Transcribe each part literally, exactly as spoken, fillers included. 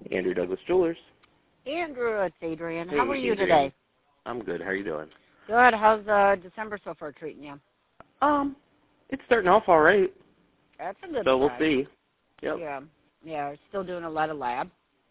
Andrew Douglas Jewelers. Andrew, it's Adrian. Hey, How are you Adrian. today? I'm good. How are you doing? Good. How's uh, December so far treating you? Um, it's starting off all right. That's a good So we'll sign. see. Yep. Yeah. Yeah, still doing a lot of lab.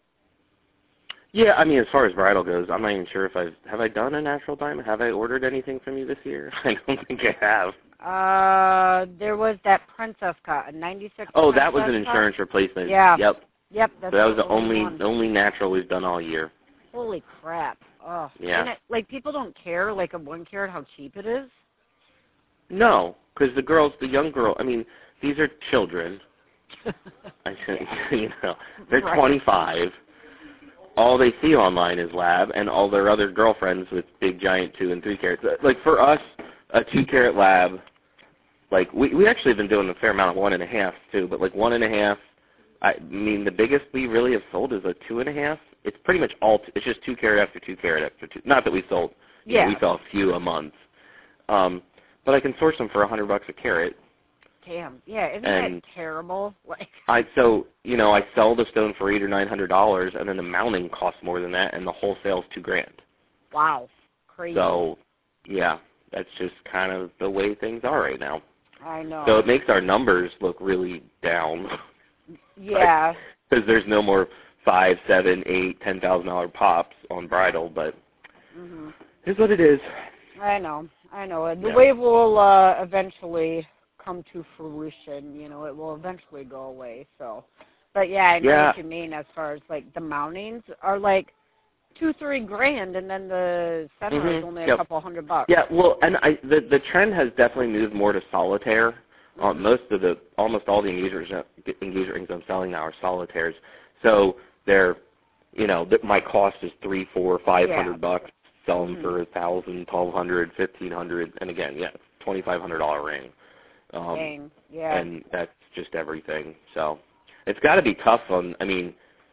Yeah, I mean, as far as bridal goes, I'm not even sure if I've, have I done a natural diamond? Have I ordered anything from you this year? I don't think I have. Uh, there was that princess cut, a ninety-six. Oh, that was an princess insurance replacement. Yeah. Yep. Yep. So That's that was the only only one. the only natural we've done all year. Holy crap. Oh. Yeah. And it, like, people don't care, like, a one carat, how cheap it is. No, because the girls, the young girl, I mean, these are children. I think, you know, they're Right. twenty-five. All they see online is lab, and all their other girlfriends with big giant two and three carats. Like for us, a two carat lab, like we we actually have been doing a fair amount of one and a half too. But like one and a half, I mean the biggest we really have sold is a two and a half. It's pretty much all. It's just two carat after two carat after two. Not that we sold. You Yeah. know, we sell a few a month. Um, but I can source them for a hundred bucks a carat. Damn. Yeah, isn't And that terrible? Like. I so you know I sell the stone for eight or nine hundred dollars, and then the mounting costs more than that, and the wholesale's two grand. Wow. Crazy. So, yeah, that's just kind of the way things are right now. I know. So it makes our numbers look really down. Yeah. Because there's no more five, seven, eight, ten thousand dollar pops on bridal, but Mhm. here's what it is. I know. I know. The Yeah. wave will uh, eventually come to fruition. You know, it will eventually go away. So, but yeah, I know Yeah. what you mean. As far as like the mountings are like two, three grand, and then the center Mhm. is only a Yep. couple hundred bucks. Yeah, well, and I the the trend has definitely moved more to solitaire. Uh, most of the, almost all the engagement engagement rings I'm selling now are solitaires. So they're, you know, th- my cost is three, four, five hundred Yeah. bucks. Sell them Mhm. for a thousand, twelve hundred, fifteen hundred, and again, yeah, twenty five hundred dollar ring. Um, Dang. Yeah. and that's just everything. So it's got to be tough on. I mean,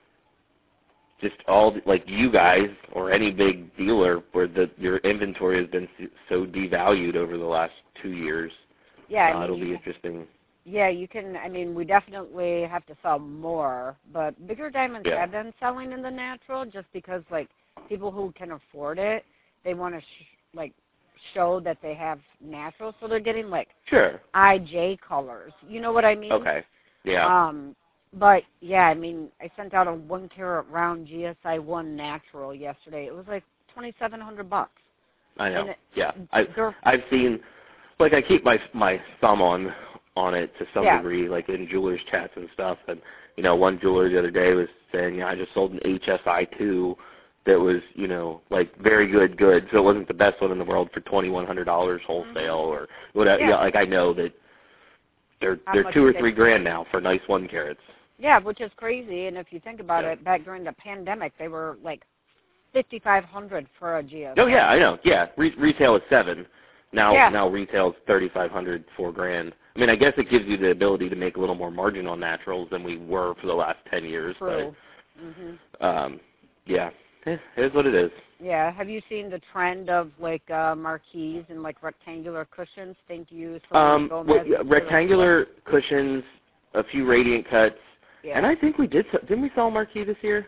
just all the- like you guys or any big dealer where the your inventory has been s- so devalued over the last two years. Yeah. I Uh, mean, it'll you be can- interesting. Yeah, you can. I mean, we definitely have to sell more, but bigger diamonds Yeah. have been selling in the natural just because, like, people who can afford it, they want to sh- like show that they have natural, so they're getting like Sure. I J colors. You know what I mean? Okay. Yeah. Um, but yeah, I mean, I sent out a one carat round G S I one natural yesterday. It was like twenty seven hundred bucks. I know. and it- Yeah. I They're, I've seen, like I keep my my thumb on on it to some Yeah. degree, like in jewelers chats and stuff. And you know, one jeweler the other day was saying, yeah, I just sold an H S I two that was, you know, like very good, good. So it wasn't the best one in the world for twenty one hundred dollars wholesale or whatever. Yeah. Yeah. Like I know that they're How they're much two or they- three grand now for nice one carats. yeah, which is crazy. And if you think about Yeah. it, back during the pandemic, they were like fifty five hundred for a G S I. Oh yeah, I know. Yeah, Re- retail is seven. Now Yeah. now retail's thirty five hundred, four grand. I mean, I guess it gives you the ability to make a little more margin on naturals than we were for the last ten years. True. Mhm. But um, yeah, eh, it is what it is. Yeah. Have you seen the trend of like uh, marquees and like rectangular cushions? Thank you. Selena Um, Gomez well, is yeah, really rectangular cushions, a few radiant cuts, Yeah. and I think we did. Didn't we sell a marquee this year?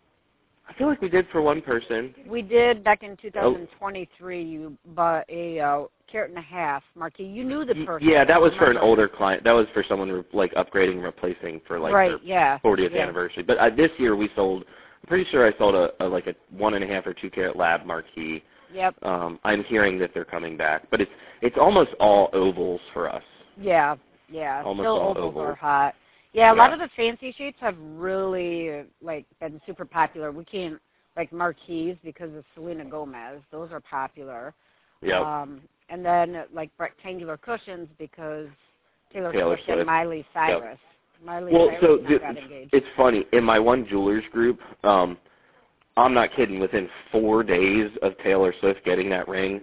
I feel like we did for one person. We did back in two thousand twenty-three. You bought a uh, carat and a half marquee. You knew the Y- person. Yeah, that was for an remember? older client. That was for someone who, like upgrading and replacing for like right. their Yeah. fortieth yeah. anniversary. But uh, this year we sold. I'm pretty sure I sold a, a like a one and a half or two carat lab marquee. Yep. Um, I'm hearing that they're coming back, but it's it's almost all ovals for us. Yeah. Yeah. Almost Still all ovals are ovals. hot. Yeah. A lot Yeah. of the fancy shapes have really like been super popular. We can't like marquees because of Selena Gomez. Those are popular. Yep. Um, and then like rectangular cushions because Taylor, Taylor Swift and Swift. Miley Cyrus. Miley Well, Cyrus so now the, got engaged. it's funny. In my one jewelers group, um, I'm not kidding. Within four days of Taylor Swift getting that ring,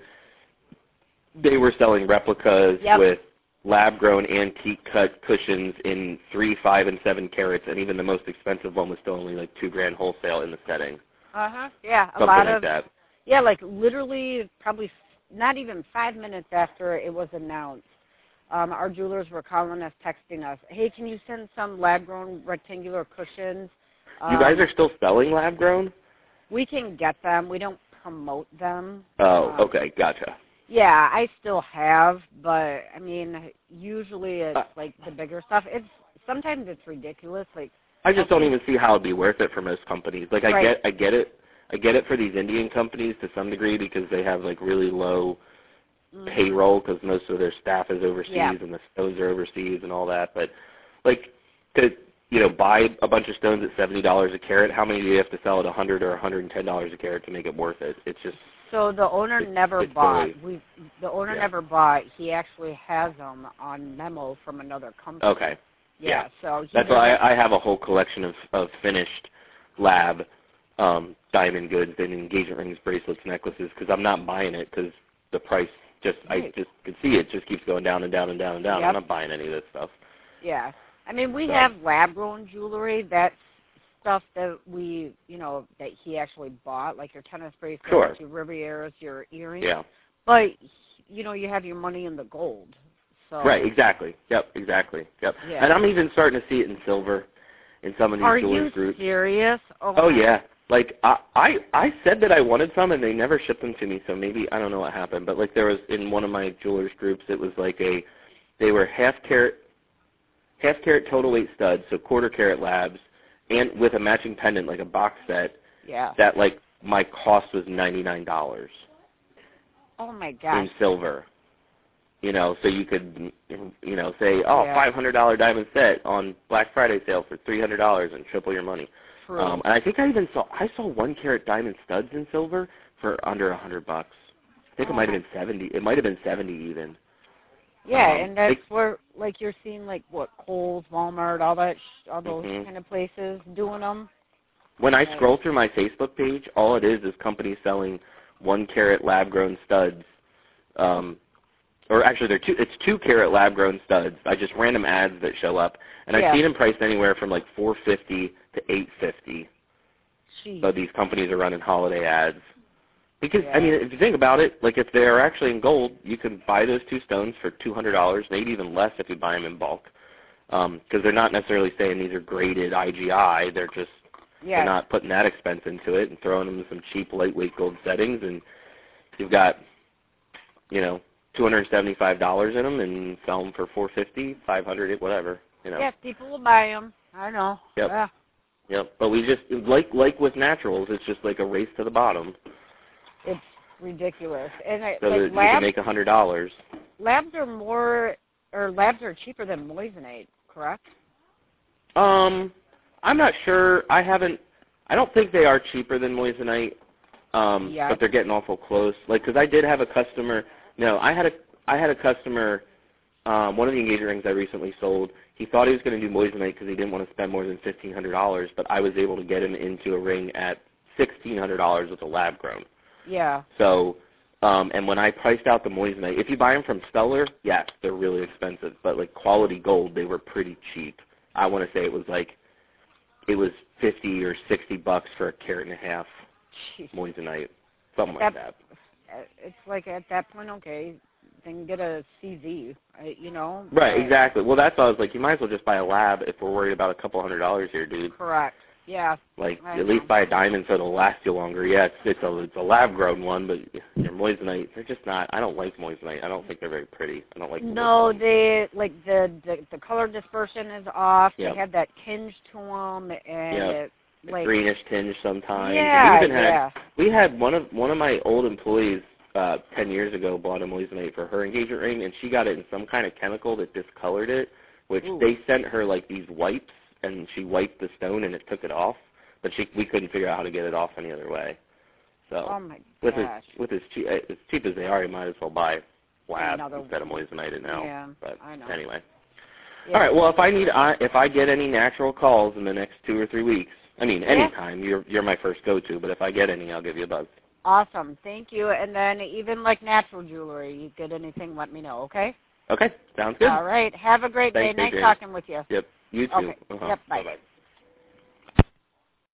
they were selling replicas Yep. with lab-grown antique cut cushions in three, five, and seven carats, and even the most expensive one was still only like two grand wholesale in the setting. Uh huh. Yeah, a Something lot like of that. yeah, like literally probably f- not even five minutes after it was announced, um, our jewelers were calling us, texting us, hey, can you send some lab-grown rectangular cushions Um, you guys are still selling lab grown? We can get them. We don't promote them. Oh, Um, okay, gotcha. Yeah, I still have, but I mean, usually it's Uh, like the bigger stuff. It's sometimes it's ridiculous. Like I just okay, don't even see how it'd be worth it for most companies. Like I Right. get, I get it, I get it for these Indian companies to some degree because they have like really low mhm. payroll because most of their staff is overseas Yeah. and the stones are overseas and all that. But like to you know buy a bunch of stones at seventy dollars a carat, how many do you have to sell at a hundred or a hundred and ten dollars a carat to make it worth it? It's just So the owner It's- never it's bought. silly. We the owner Yeah. never bought. He actually has them on memo from another company. okay. Yeah. yeah. So he That's why doesn't- I, I have a whole collection of, of finished lab um, diamond goods and engagement rings, bracelets, necklaces because I'm not buying it because the price just I Right. just can see it just keeps going down and down and down and down. Yep. I'm not buying any of this stuff. Yeah. I mean, we So. have lab-grown jewelry. That's stuff that we, you know, that he actually bought, like your tennis bracelets, Sure. your Rivieras, your earrings. Yeah. But, you know, you have your money in the gold. So Right, exactly. Yep, exactly. Yep. Yeah. And I'm even starting to see it in silver in some of these Are jewelers you groups. serious? Oh, Oh my- yeah. Like I, I I said that I wanted some and they never shipped them to me, so maybe I don't know what happened. But like there was in one of my jewelers groups it was like a they were half carat half carat total weight studs, so quarter carat labs, and with a matching pendant like a box set Yeah. that like my cost was ninety nine dollars Oh my gosh. in silver. You know, so you could, you know, say, oh, Yeah. five hundred dollar diamond set on Black Friday sale for three hundred dollars and triple your money. True. Um, and I think I even saw I saw one carat diamond studs in silver for under a hundred bucks. I think Oh it might have my- been seventy. It might have been seventy even. yeah, um, and that's they- where, like, you're seeing, like, what, Kohl's, Walmart, all that, sh- all those Mhm. kind of places doing them. When I Right. scroll through my Facebook page, all it is is companies selling one carat lab grown studs. Um, or actually, they're two. It's two carat lab grown studs. I just random ads that show up, and I've Yeah. seen them priced anywhere from like four fifty to eight fifty. Jeez. So these companies are running holiday ads. Because Yeah. I mean, if you think about it, like if they are actually in gold, you can buy those two stones for two hundred dollars, maybe even less if you buy them in bulk. Because they're not necessarily saying these are graded I G I. They're just yeah. they're not putting that expense into it and throwing them some cheap lightweight gold settings, and you've got, you know, two hundred seventy-five dollars in them and sell them for four fifty, five hundred, whatever. You know. Yeah, people will buy them. I know. Yep. Yeah. Yep. But we just like like with naturals, it's just like a race to the bottom. It's ridiculous. And I, So like that you can labs, make a hundred dollars. labs are more, or labs are cheaper than moissanite, correct? Um, I'm not sure. I haven't. I don't think they are cheaper than moissanite. Um, Yeah. but they're getting awful close. Like, because I did have a customer. No, I had a I had a customer. Um, one of the engagement rings I recently sold. He thought he was going to do moissanite because he didn't want to spend more than fifteen hundred dollars. But I was able to get him into a ring at sixteen hundred dollars with a lab grown. Yeah. So, um, and when I priced out the moissanite, if you buy them from Stellar, yes, they're really expensive. But like quality gold, they were pretty cheap. I want to say it was like, it was fifty or sixty bucks for a carat and a half Jeez. moissanite, something like That- that. Uh, It's like at that point, okay, then get a C Z, uh, you know? Right, but- exactly. Well, that's why I was like, you might as well just buy a lab if we're worried about a couple hundred dollars here, dude. Correct. Yeah. Like, I at know. least buy a diamond so it'll last you longer. Yeah, it's it's a it's a lab grown one, but your moissanite, they're just not. I don't like moissanite. I don't think they're very pretty. I don't like. No, moissanite. they like the, the the color dispersion is off. Yep. They have that tinge to them, and Yep. it, A like greenish tinge sometimes. yeah, we even had yeah, we had one of one of my old employees uh ten years ago bought a moissanite for her engagement ring, and she got it in some kind of chemical that discolored it, which Ooh. they sent her like these wipes, and she wiped the stone and it took it off, but she we couldn't figure out how to get it off any other way. So oh my with as gosh, with as cheap as cheap as they are, you might as well buy lab Another instead of moissanite it now. yeah, But I know. anyway. Yeah. All right. Well, if I need, I, if I get any natural calls in the next two or three weeks, I mean, Yeah. anytime, you're you're my first go-to. But if I get any, I'll give you a buzz. Awesome, thank you. And then even like natural jewelry, you get anything, let me know, okay? Okay. Sounds good. All right, have a great Thanks, day. Nice Adrian. talking with you. Yep. You too. Okay. Uh-huh. Yep, bye. Bye-bye.